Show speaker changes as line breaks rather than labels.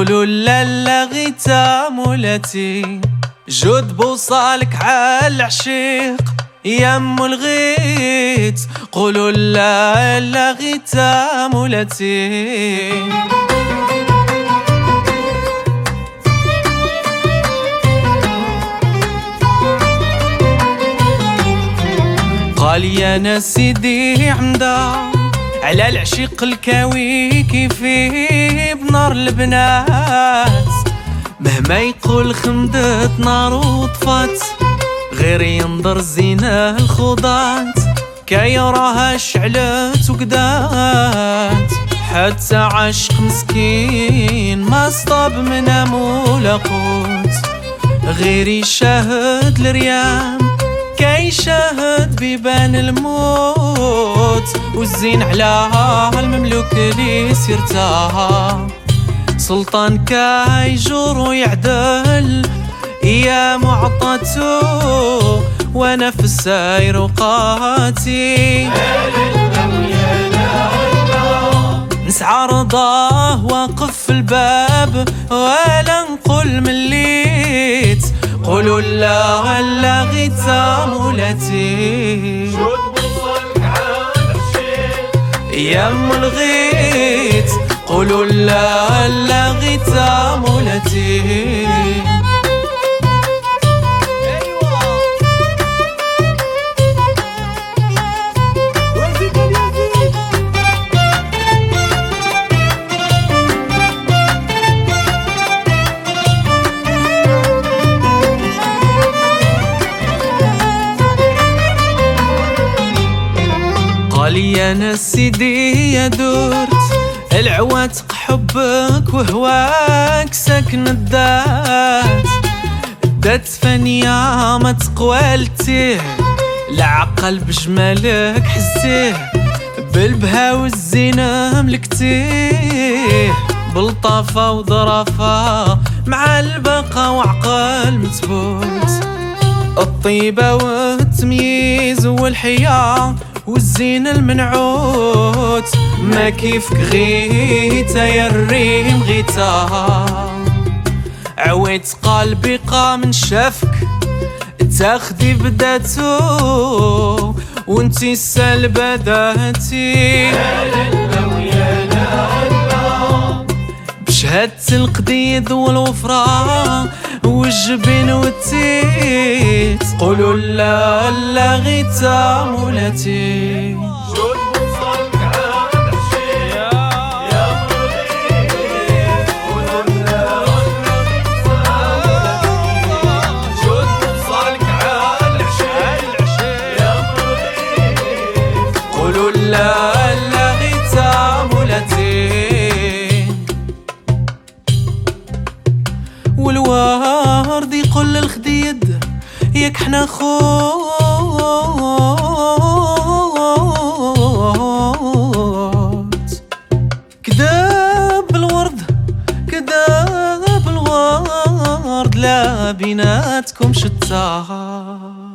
قولوا لا لا غيتا مولاتي جود بوصالك عالعشيق يا ام الغيت قولوا لا لا غيتا مولاتي قال يا ناس سيدي عمدا على العشيق الكاوي كيفيه بنار البنات مهما يقول خمدت نار وطفات غير ينظر زينة الخوضات كي راها شعلت وقدات حتى عشق مسكين ما صطاب من مولا قوت غير يشاهد الريام كي شاهد بيبان الموت والزين على المملوك اللي سيرتها سلطان كاي جور ويعدل يا معطته وانا في الساير وقاتي نسعى رضاه واقف في الباب ولا نقول مليت قولوا لا لا غيتا مولاتي يا ام الغيت قولوا لا لا غيتا مولاتي قال يا ناس سيدي يا دورت العواتق حبك وهواك ساكن الدات فانية ما تقوالتيه العقل بجمالك حسيه بالبها والزينة ملكتيه بلطافة وظرافة مع البقا وعقل متبوت الطيبة والتمييز والحياة والزين المنعوت ما كيفك غيتا يا الريم غيتا عويت قلبي قام شافك تاخدي بداتو وانتي السلبة ذاتي بشهادة القديد والوفرة والجبين والتيت قولوا لا لا غيتا مولاتي قولوا لا لا غيتا مولاتي والورد يقول للخديد ياك حنا خوت كذاب الورد لا بيناتكم شتات